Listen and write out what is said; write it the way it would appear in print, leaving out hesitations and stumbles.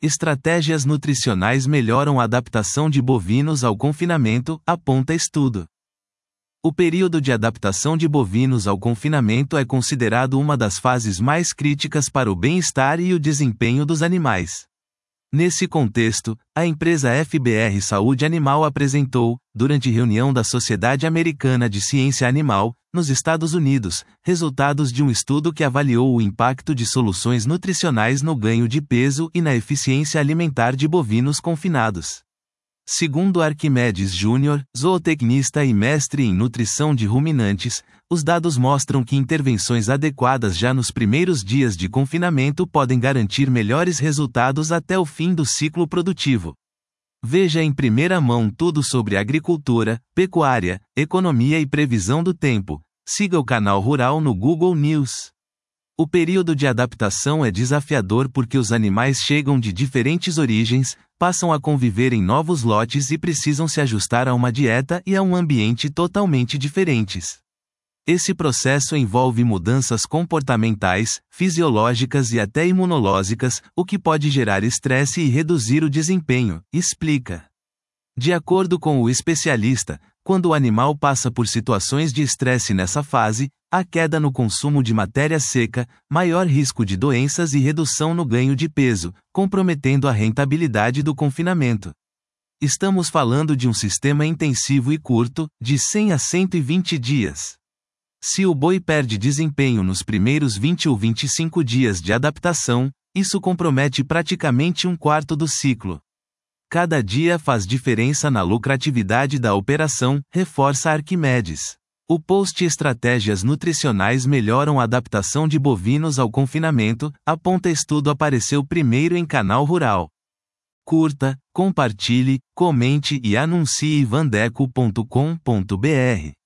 Estratégias nutricionais melhoram a adaptação de bovinos ao confinamento, aponta estudo. O período de adaptação de bovinos ao confinamento é considerado uma das fases mais críticas para o bem-estar e o desempenho dos animais. Nesse contexto, a empresa FBR Saúde Animal apresentou, durante reunião da Sociedade Americana de Ciência Animal, nos Estados Unidos, resultados de um estudo que avaliou o impacto de soluções nutricionais no ganho de peso e na eficiência alimentar de bovinos confinados. Segundo Arquimedes Júnior, zootecnista e mestre em nutrição de ruminantes, os dados mostram que intervenções adequadas já nos primeiros dias de confinamento podem garantir melhores resultados até o fim do ciclo produtivo. Veja em primeira mão tudo sobre agricultura, pecuária, economia e previsão do tempo. Siga o canal Rural no Google News. O período de adaptação é desafiador porque os animais chegam de diferentes origens, passam a conviver em novos lotes e precisam se ajustar a uma dieta e a um ambiente totalmente diferentes. Esse processo envolve mudanças comportamentais, fisiológicas e até imunológicas, o que pode gerar estresse e reduzir o desempenho, explica. De acordo com o especialista, quando o animal passa por situações de estresse nessa fase, há queda no consumo de matéria seca, maior risco de doenças e redução no ganho de peso, comprometendo a rentabilidade do confinamento. Estamos falando de um sistema intensivo e curto, de 100 a 120 dias. Se o boi perde desempenho nos primeiros 20 ou 25 dias de adaptação, isso compromete praticamente um quarto do ciclo. Cada dia faz diferença na lucratividade da operação, reforça Arquimedes. O post Estratégias nutricionais melhoram a adaptação de bovinos ao confinamento, aponta estudo apareceu primeiro em Canal Rural. Curta, compartilhe, comente e anuncie vandeco.com.br.